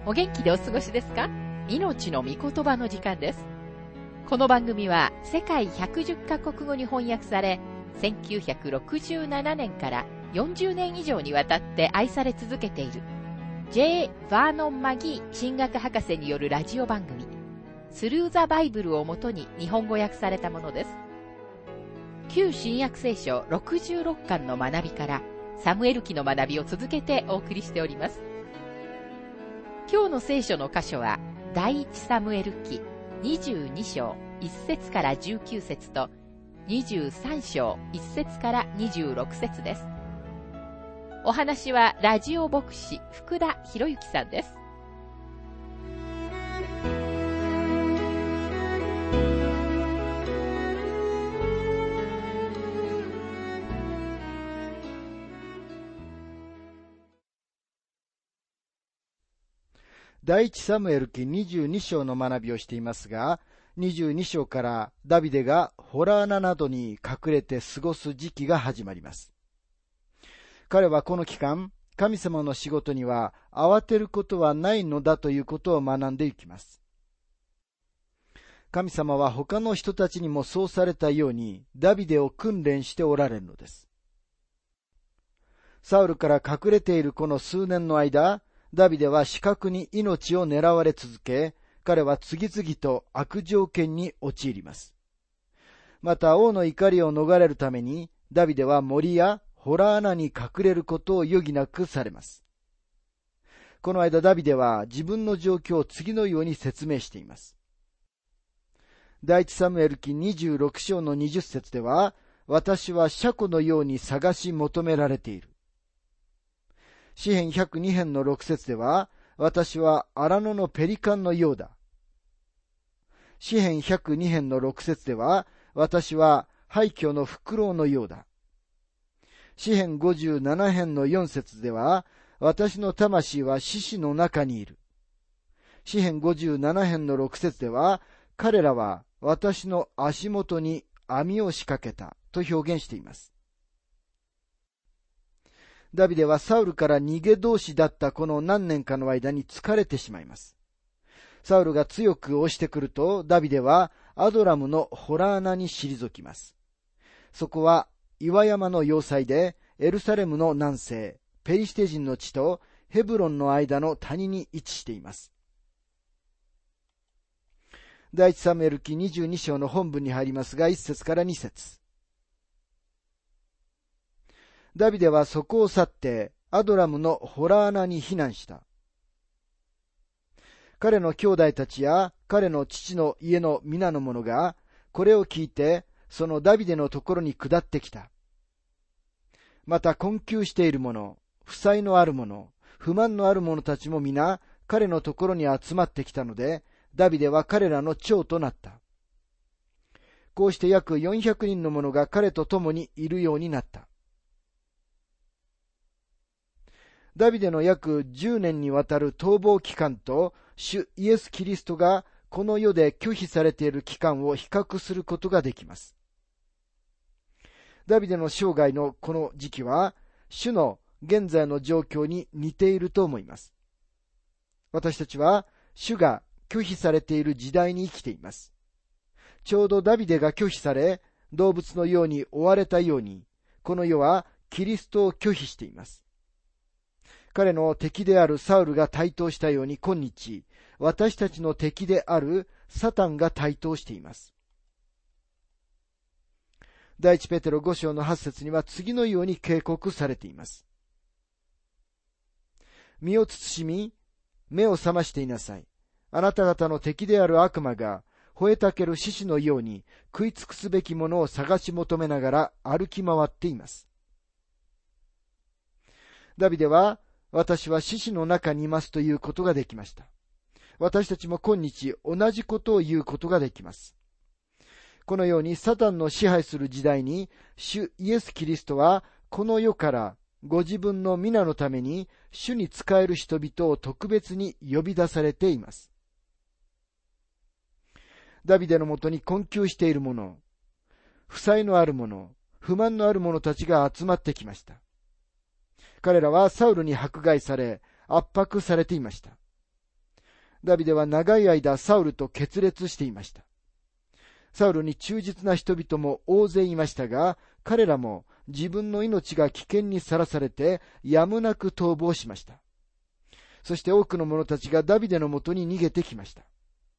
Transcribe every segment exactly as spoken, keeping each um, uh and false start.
お元気でお過ごしですか？命の御言葉の時間です。この番組は世界ひゃくじゅっカ国語に翻訳され、せんきゅうひゃくろくじゅうななねんからよんじゅうねん以上にわたって愛され続けている J. バーノン・マギー神学博士によるラジオ番組スルー・ザ・バイブルをもとに日本語訳されたものです。旧新約聖書ろくじゅうろっかんの学びからサムエル記の学びを続けてお送りしております。今日の聖書の箇所は第一サムエル記にじゅうに章いち節からじゅうきゅう節とにじゅうさん章いち節からにじゅうろく節です。お話はラジオ牧師福田博之さんです。 第一サムエル記にじゅうに章の学びをしていますが、にじゅうに章からダビデがホラー穴などに隠れて過ごす時期が始まります。彼はこの期間、神様の仕事には慌てることはないのだということを学んでいきます。神様は他の人たちにもそうされたようにダビデを訓練しておられるのです。サウルから隠れているこの数年の間、ダビデは死角に命を狙われ続け、彼は次々と悪条件に陥ります。また王の怒りを逃れるために、ダビデは森やホラー穴に隠れることを余儀なくされます。この間ダビデは自分の状況を次のように説明しています。第一サムエル記にじゅうろく章のにじゅう節では、私は車庫のように探し求められている。詩編ひゃくに編のろく節では、私は荒野のペリカンのようだ。詩編ひゃくに編のろく節では、私は廃墟のフクロウのようだ。詩編ごじゅうなな編のよん節では、私の魂は獅子の中にいる。詩編ごじゅうなな編のろく節では、彼らは私の足元に網を仕掛けたと表現しています。ダビデはサウルから逃げ通しだったこの何年かの間に疲れてしまいます。サウルが強く押してくると、ダビデはアドラムのホラー穴に退きます。そこは岩山の要塞で、エルサレムの南西、ペリシテ人の地とヘブロンの間の谷に位置しています。第一サムエル記にじゅうに章の本文に入りますが、いち節からに節。ダビデはそこを去ってアドラムのホラー穴に避難した。彼の兄弟たちや彼の父の家の皆の者がこれを聞いて、そのダビデのところに下ってきた。また困窮している者、負債のある者、不満のある者たちも皆彼のところに集まってきたので、ダビデは彼らの長となった。こうして約よんひゃくにんの者が彼と共にいるようになった。ダビデの約じゅうねんにわたる逃亡期間と主イエス・キリストがこの世で拒否されている期間を比較することができます。ダビデの生涯のこの時期は主の現在の状況に似ていると思います。私たちは主が拒否されている時代に生きています。ちょうどダビデが拒否され、動物のように追われたように、この世はキリストを拒否しています。彼の敵であるサウルが台頭したように、今日、私たちの敵であるサタンが台頭しています。第一ペテロご章のはち節には次のように警告されています。身を慎み、目を覚ましていなさい。あなた方の敵である悪魔が、吠えたける獅子のように食い尽くすべきものを探し求めながら歩き回っています。ダビデは、私は獅子の中にいますということができました。私たちも今日同じことを言うことができます。このようにサタンの支配する時代に、主イエス・キリストはこの世からご自分の皆のために主に仕える人々を特別に呼び出されています。ダビデのもとに困窮している者、負債のある者、不満のある者たちが集まってきました。彼らはサウルに迫害され、圧迫されていました。 ダビデは長い間サウルと決裂していました。サウルに忠実な人々も大勢いましたが、彼らも自分の命が危険にさらされてやむなく逃亡しました。そして多くの者たちがダビデのもとに逃げてきました。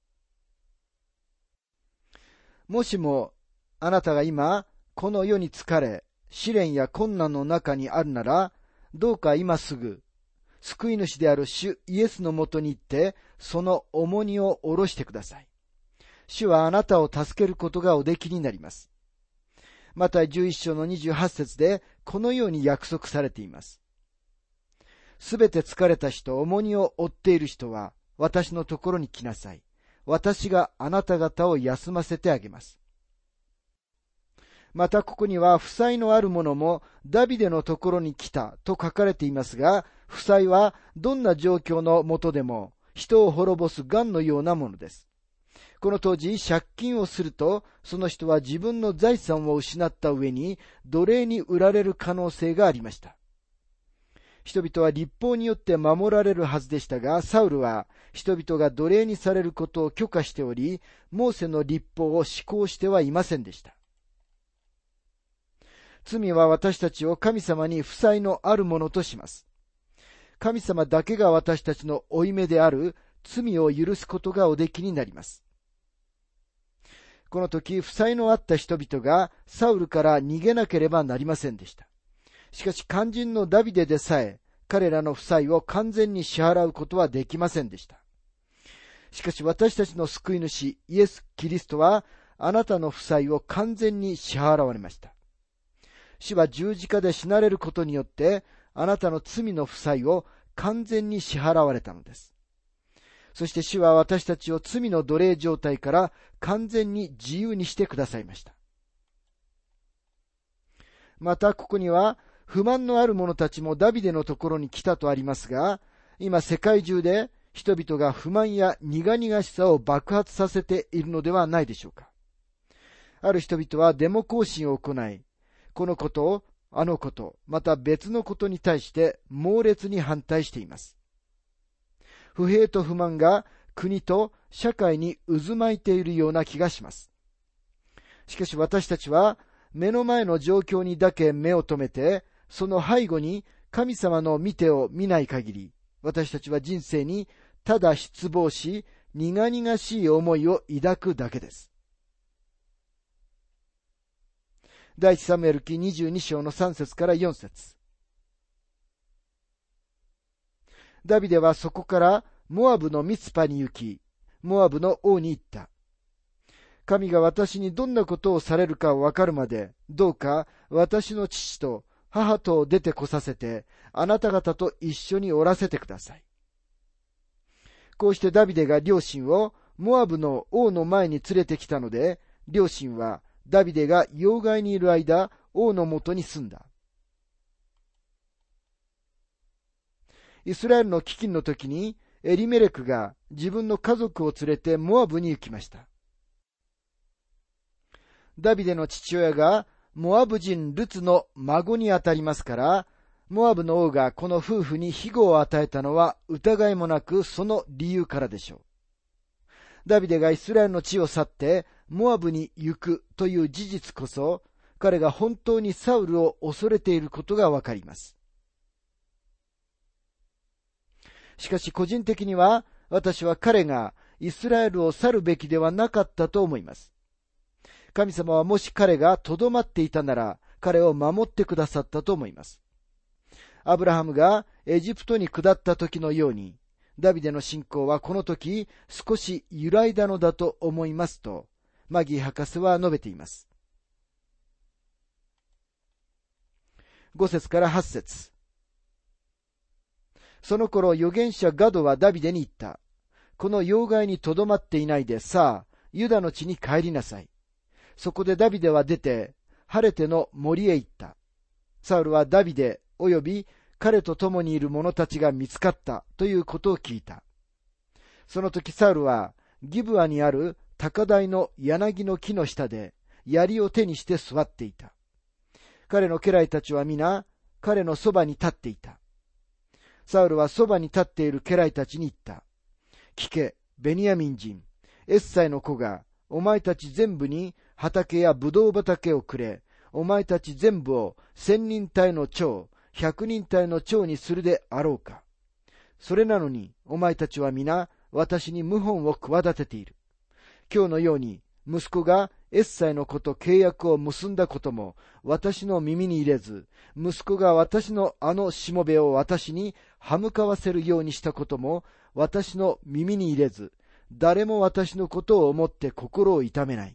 もしもあなたが今この世に疲れ、試練や困難の中にあるなら、どうか今すぐ救い主である主イエスのもとに行って、その重荷を下ろしてください。主はあなたを助けることがおできになります。マタイじゅういっ章のにじゅうはち節でこのように約束されています。すべて疲れた人、重荷を負っている人は私のところに来なさい。私があなた方を休ませてあげます。またここには負債のある者もダビデのところに来たと書かれていますが、負債はどんな状況のもとでも人を滅ぼす癌のようなものです。この当時、借金をすると、その人は自分の財産を失った上に奴隷に売られる可能性がありました。人々は律法によって守られるはずでしたが、サウルは人々が奴隷にされることを許可しており、モーセの律法を施行してはいませんでした。罪は私たちを神様に負債のあるものとします。神様だけが私たちの負い目である罪を許すことがおできになります。この時、負債のあった人々がサウルから逃げなければなりませんでした。しかし肝心のダビデでさえ、彼らの負債を完全に支払うことはできませんでした。しかし私たちの救い主、イエス・キリストは、あなたの負債を完全に支払われました。主は十字架で死なれることによって、あなたの罪の負債を完全に支払われたのです。そして主は私たちを罪の奴隷状態から完全に自由にしてくださいました。またここには不満のある者たちもダビデのところに来たとありますが、今世界中で人々が不満や苦々しさを爆発させているのではないでしょうか。ある人々はデモ行進を行い、このことを、あのこと、また別のことに対して猛烈に反対しています。不平と不満が国と社会に渦巻いているような気がします。しかし私たちは目の前の状況にだけ目を留めて、その背後に神様の見てを見ない限り、私たちは人生にただ失望し、苦々しい思いを抱くだけです。第一サムエル記にじゅうに章のさん節からよん節。ダビデはそこからモアブのミツパに行き、モアブの王に言った。神が私にどんなことをされるかわかるまで、どうか私の父と母とを出てこさせて、あなた方と一緒におらせてください。こうしてダビデが両親をモアブの王の前に連れてきたので、両親はダビデが要害にいる間、王のもとに住んだ。イスラエルの飢饉の時にエリメレクが自分の家族を連れてモアブに行きました。ダビデの父親がモアブ人ルツの孫にあたりますから、モアブの王がこの夫婦に庇護を与えたのは疑いもなくその理由からでしょう。ダビデがイスラエルの地を去ってモアブに行くという事実こそ、彼が本当にサウルを恐れていることがわかります。しかし個人的には、私は彼がイスラエルを去るべきではなかったと思います。神様はもし彼がとどまっていたなら、彼を守ってくださったと思います。アブラハムがエジプトに下った時のように、ダビデの信仰はこの時少し揺らいだのだと思いますと、マギー博士は述べています。ご節からはち節。その頃預言者ガドはダビデに言った。この要害にとどまっていないで、さあ、ユダの地に帰りなさい。そこでダビデは出て、ハレテの森へ行った。サウルはダビデ及び彼と共にいる者たちが見つかったということを聞いた。その時サウルはギブアにある高台の柳の木の下で槍を手にして座っていた。彼の家来たちは皆彼のそばに立っていた。サウルはそばに立っている家来たちに言った。 聞け、ベニヤミン人、エッサイの子が、お前たち全部に畑やブドウ畑をくれ、お前たち全部を千人隊の長、百人隊の長にするであろうか。それなのに、お前たちは皆、私に謀反を企てている。今日のように、息子がエッサイの子と契約を結んだことも、私の耳に入れず、息子が私のあのしもべを私に歯向かわせるようにしたことも、私の耳に入れず、誰も私のことを思って心を痛めない。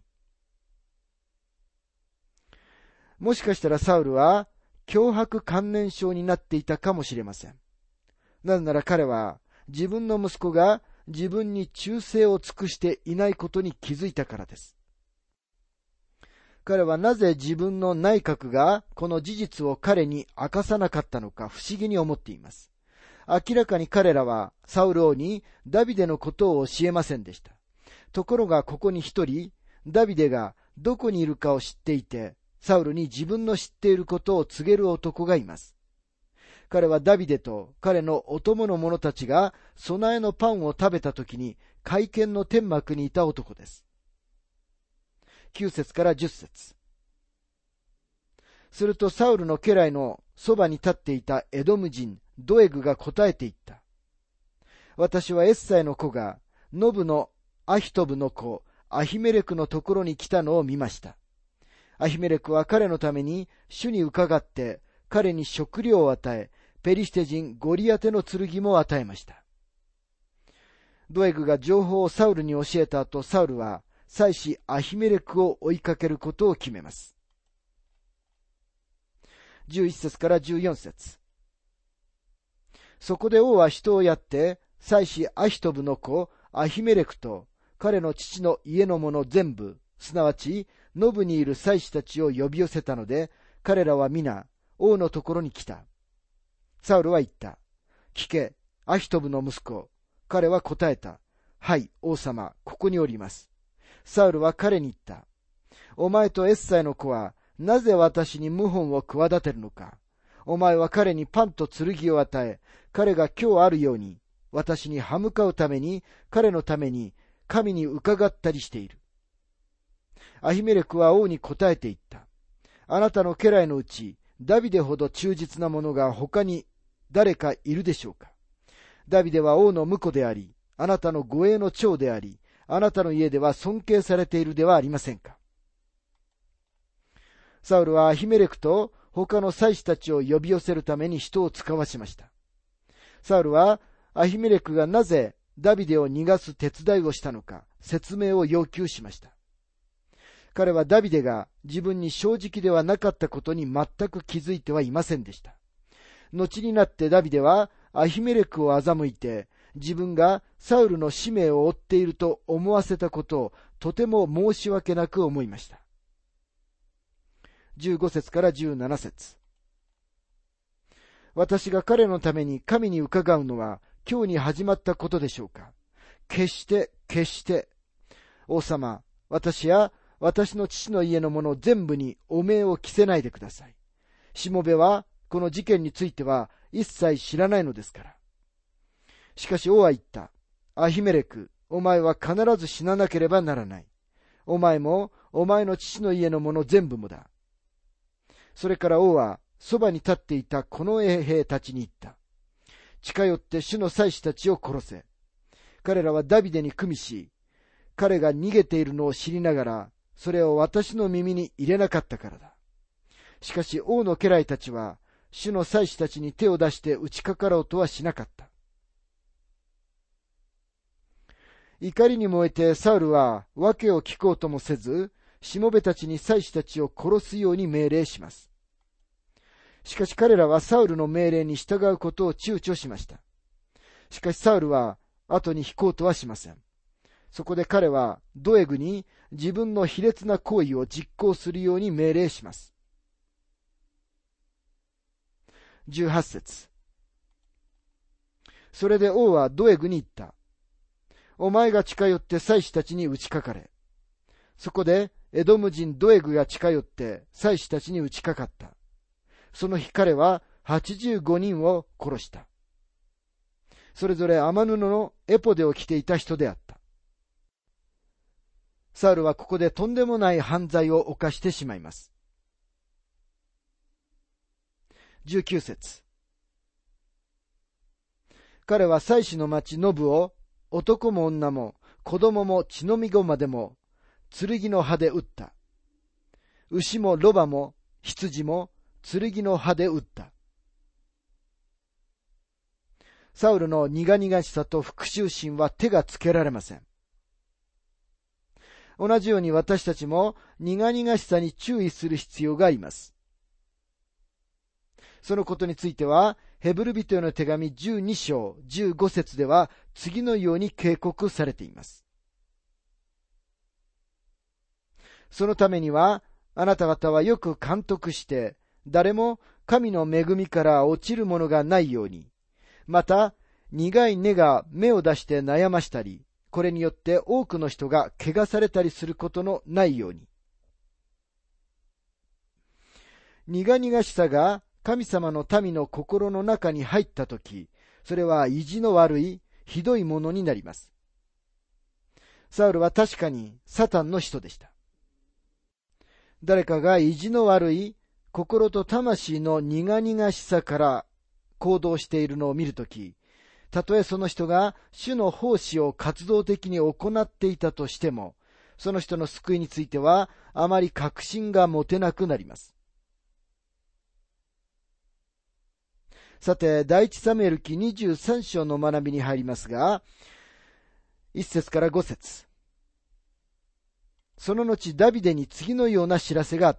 もしかしたらサウルは、強迫観念症になっていたかもしれません。なぜなら彼は自分の息子が自分に忠誠を尽くしていないことに気づいたからです。彼はなぜ自分の内閣がこの事実を彼に明かさなかったのか不思議に思っています。明らかに彼らはサウル王にダビデのことを教えませんでした。ところがここに一人、ダビデがどこにいるかを知っていて、サウルに自分の知っていることを告げる男がいます。彼はダビデと彼のお供の者たちが備えのパンを食べたときに会見の天幕にいた男です。きゅう節からじゅっ節。するとサウルの家来のそばに立っていたエドム人ドエグが答えていった。私はエッサイの子がノブのアヒトブの子アヒメレクのところに来たのを見ました。アヒメレクは彼のために主に伺って彼に食料を与え、ペリシテ人ゴリアテの剣も与えました。ドエグが情報をサウルに教えた後、サウルは祭司アヒメレクを追いかけることを決めます。じゅういち節からじゅうよん節。そこで王は人をやって、祭司アヒトブの子アヒメレクと彼の父の家の者全部、すなわちノブにいる祭司たちを呼び寄せたので、彼らは皆王のところに来た。サウルは言った。聞け、アヒトブの息子。彼は答えた。はい、王様、ここにおります。サウルは彼に言った。お前とエッサイの子は、なぜ私に謀反を企てるのか。お前は彼にパンと剣を与え、彼が今日あるように、私に歯向かうために、彼のために、神に伺ったりしている。アヒメレクは王に答えて言った。あなたの家来のうち、ダビデほど忠実な者が他に誰かいるでしょうか。ダビデは王の婿であり、あなたの護衛の長であり、あなたの家では尊敬されているではありませんか。サウルはアヒメレクと他の祭司たちを呼び寄せるために人を使わしました。サウルはアヒメレクがなぜダビデを逃がす手伝いをしたのか説明を要求しました。彼はダビデが自分に正直ではなかったことに全く気づいてはいませんでした。後になってダビデはアヒメレクを欺いて自分がサウルの使命を負っていると思わせたことをとても申し訳なく思いました。じゅうご節からじゅうなな節。私が彼のために神に伺うのは今日に始まったことでしょうか。決して決して王様、私や私の父の家の者全部に汚名を着せないでください。しもべはこの事件については一切知らないのですから。しかし王は言った。アヒメレク、お前は必ず死ななければならない。お前もお前の父の家の者全部もだ。それから王はそばに立っていたこの衛兵たちに言った。近寄って主の祭司たちを殺せ。彼らはダビデに組みし、彼が逃げているのを知りながら、それを私の耳に入れなかったからだ。しかし王の家来たちは、主の祭司たちに手を出して打ちかかろうとはしなかった。怒りに燃えてサウルは訳を聞こうともせず、しもべたちに祭司たちを殺すように命令します。しかし彼らはサウルの命令に従うことを躊躇しました。しかしサウルは後に引こうとはしません。そこで彼はドエグに自分の卑劣な行為を実行するように命令します。じゅうはち節。それで王はドエグに言った。お前が近寄って祭司たちに打ちかかれ。そこでエドム人ドエグが近寄って祭司たちに打ちかかった。その日彼ははちじゅうごにんを殺した。 それぞれ雨布のエポデを着ていた人であった。サウルはここでとんでもない犯罪を犯してしまいます。じゅうきゅう節。彼は祭司の町ノブを男も女も子供も血のみ子までも剣の刃で撃った。牛もロバも羊も剣の刃で撃った。サウルの苦々しさと復讐心は手がつけられません。同じように私たちも苦々しさに注意する必要があります。そのことについては、ヘブル人への手紙じゅうに章じゅうご節では次のように警告されています。そのためには、あなた方はよく監督して、誰も神の恵みから落ちるものがないように、また、苦い根が芽を出して悩ましたり、これによって多くの人が怪我されたりすることのないように。苦々しさが神様の民の心の中に入ったとき、それは意地の悪い、ひどいものになります。サウルは確かにサタンの人でした。誰かが意地の悪い、心と魂の苦々しさから行動しているのを見るとき、たとえその人が主の奉仕を活動的に行っていたとしても、その人の救いについてはあまり確信が持てなくなります。さて、第一サムエル記にじゅうさん章の学びに入りますが、いち節からご節。その後ダビデに次のような知らせがあった。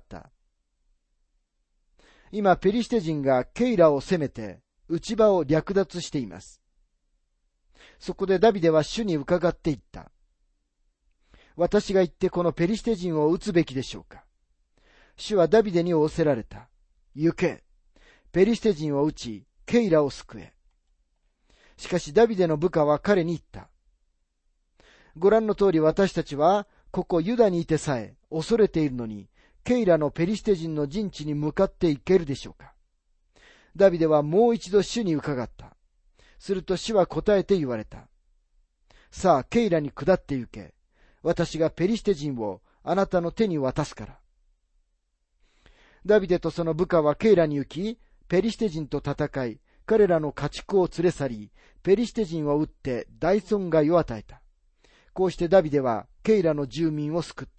今ペリシテ人がケイラを攻めて内場を略奪しています。そこでダビデは主に伺っていった。私が行ってこのペリシテ人を撃つべきでしょうか。主はダビデに仰せられた。行け。ペリシテ人を撃ち、ケイラを救え。しかしダビデの部下は彼に言った。ご覧の通り私たちは、ここユダにいてさえ恐れているのに、ケイラのペリシテ人の陣地に向かっていけるでしょうか。ダビデはもう一度主に伺った。すると主は答えて言われた。さあ、ケイラに下って行け。私がペリシテ人をあなたの手に渡すから。ダビデとその部下はケイラに行き、ペリシテ人と戦い、彼らの家畜を連れ去り、ペリシテ人を撃って大損害を与えた。こうしてダビデはケイラの住民を救った。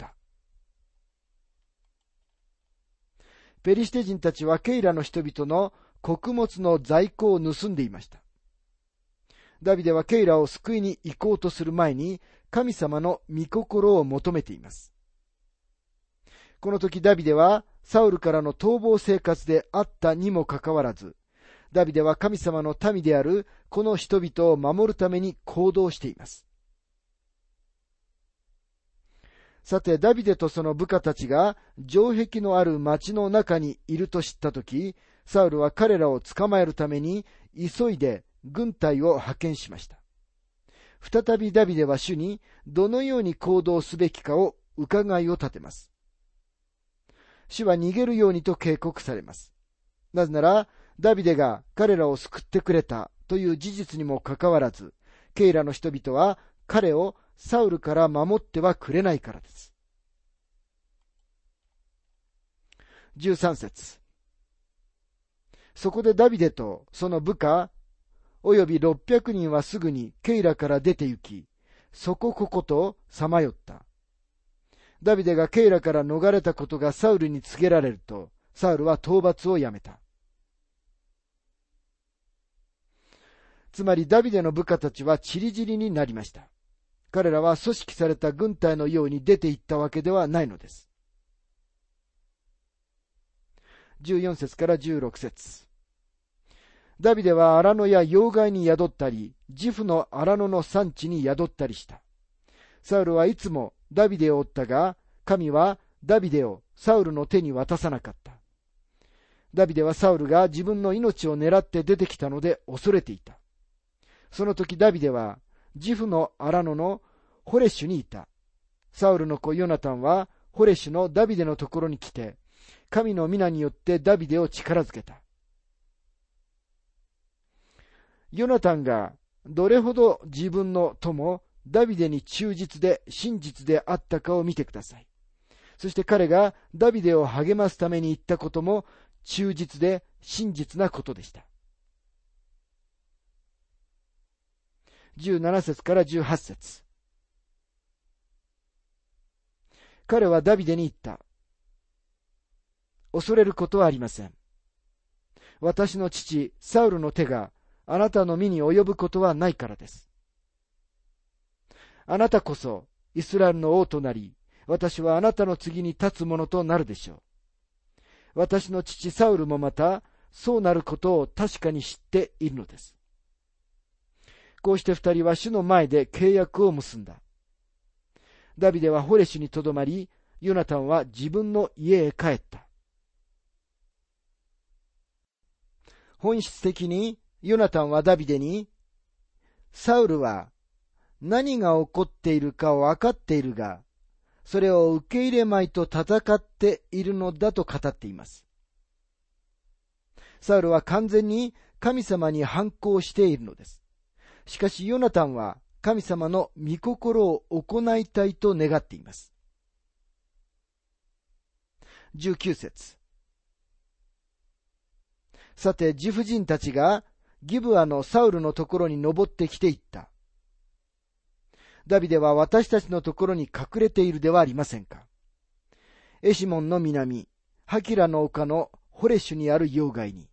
ペリシテ人たちはケイラの人々の穀物の在庫を盗んでいました。ダビデはケイラを救いに行こうとする前に神様の御心を求めています。この時ダビデはサウルからの逃亡生活であったにもかかわらず、ダビデは神様の民であるこの人々を守るために行動しています。さて、ダビデとその部下たちが城壁のある町の中にいると知ったとき、サウルは彼らを捕まえるために急いで軍隊を派遣しました。再びダビデは主にどのように行動すべきかを伺いを立てます。主は逃げるようにと警告されます。なぜなら、ダビデが彼らを救ってくれたという事実にもかかわらず、ケイラの人々は彼をサウルから守ってはくれないからです。じゅうさん節。そこでダビデとその部下、およびろっぴゃくにんはすぐにケイラから出て行き、そここことさまよった。ダビデがケイラから逃れたことがサウルに告げられると、サウルは討伐をやめた。つまりダビデの部下たちは散り散りになりました。彼らは組織された軍隊のように出て行ったわけではないのです。じゅうよん節からじゅうろく節。ダビデは荒野や要害に宿ったり、ジフの荒野の山地に宿ったりした。サウルはいつもダビデを追ったが、神はダビデをサウルの手に渡さなかった。ダビデはサウルが自分の命を狙って出てきたので恐れていた。その時ダビデはジフの荒野のホレシュにいた。サウルの子ヨナタンはホレシュのダビデのところに来て、神の皆によってダビデを力づけた。ヨナタンがどれほど自分の友、ダビデに忠実で真実であったかを見てください。そして彼がダビデを励ますために言ったことも忠実で真実なことでした。じゅうなな節からじゅうはち節。彼はダビデに言った。恐れることはありません。私の父サウルの手があなたの身に及ぶことはないからです。あなたこそイスラエルの王となり、私はあなたの次に立つものとなるでしょう。私の父サウルもまたそうなることを確かに知っているのです。こうして二人は主の前で契約を結んだ。ダビデはホレシュにとどまり、ヨナタンは自分の家へ帰った。本質的にヨナタンはダビデに、サウルは何が起こっているかを分かっているが、それを受け入れまいと戦っているのだと語っています。サウルは完全に神様に反抗しているのです。しかしヨナタンは神様の御心を行いたいと願っています。じゅうきゅう節。さて、自婦人たちがギブアのサウルのところに登ってきていった。ダビデは私たちのところに隠れているではありませんか。エシモンの南、ハキラの丘のホレシュにある要害に。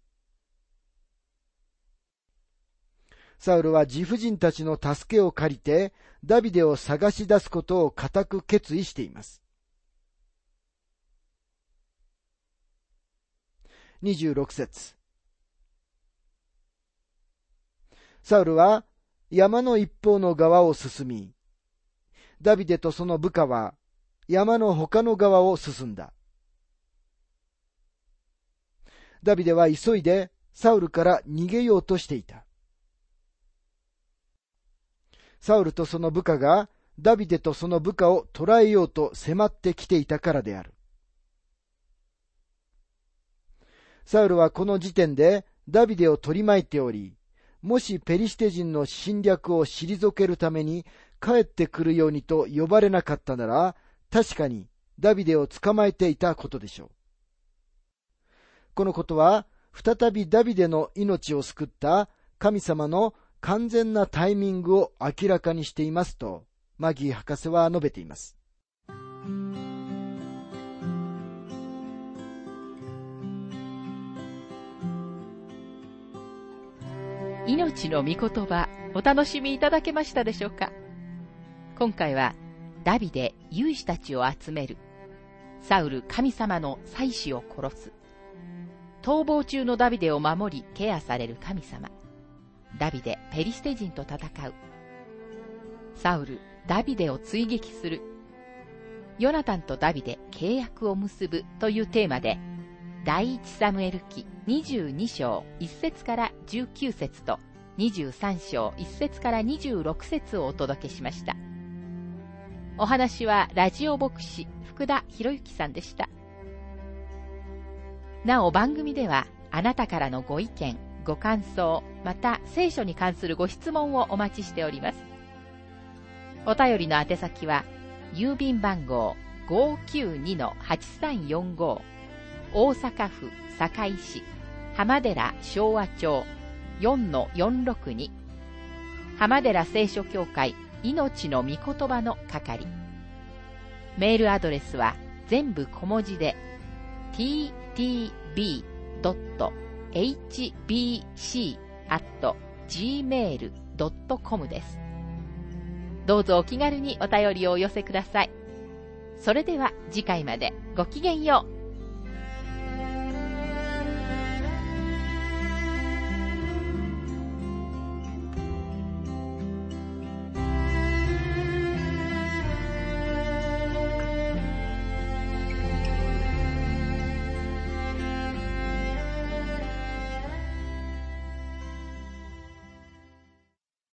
サウルは自婦人たちの助けを借りて、ダビデを探し出すことを固く決意しています。にじゅうろく節。サウルは山の一方の側を進み、ダビデとその部下は山の他の側を進んだ。ダビデは急いでサウルから逃げようとしていた。サウルとその部下がダビデとその部下を捕らえようと迫ってきていたからである。サウルはこの時点でダビデを取り巻いており、もしペリシテ人の侵略を退けるために帰ってくるようにと呼ばれなかったなら、確かにダビデを捕まえていたことでしょう。このことは、再びダビデの命を救った神様の完全なタイミングを明らかにしていますと、マギー博士は述べています。 命の御言葉、お楽しみいただけましたでしょうか。今回はダビデ勇士たちを集める、サウル神様の祭司を殺す、逃亡中のダビデを守りケアされる神様、ダビデペリシテ人と戦う、サウルダビデを追撃する、ヨナタンとダビデ契約を結ぶというテーマで、第一サムエル記にじゅうに章いち節からじゅうきゅう節とにじゅうさん章いち節からにじゅうろく節をお届けしました。お話はラジオ牧師福田博之さんでした。なお番組ではあなたからのご意見、ご感想、また聖書に関するご質問をお待ちしております。お便りの宛先は郵便番号 ごーきゅうにのはちさんよんご 大阪府堺市浜寺昭和町 よんのよんろくに 浜寺聖書協会命の御言葉の係。メールアドレスは全部小文字で ティーティービードットエイチビーシー アット ジーメール ドットコム です。どうぞお気軽にお便りをお寄せください。それでは次回までごきげんよう。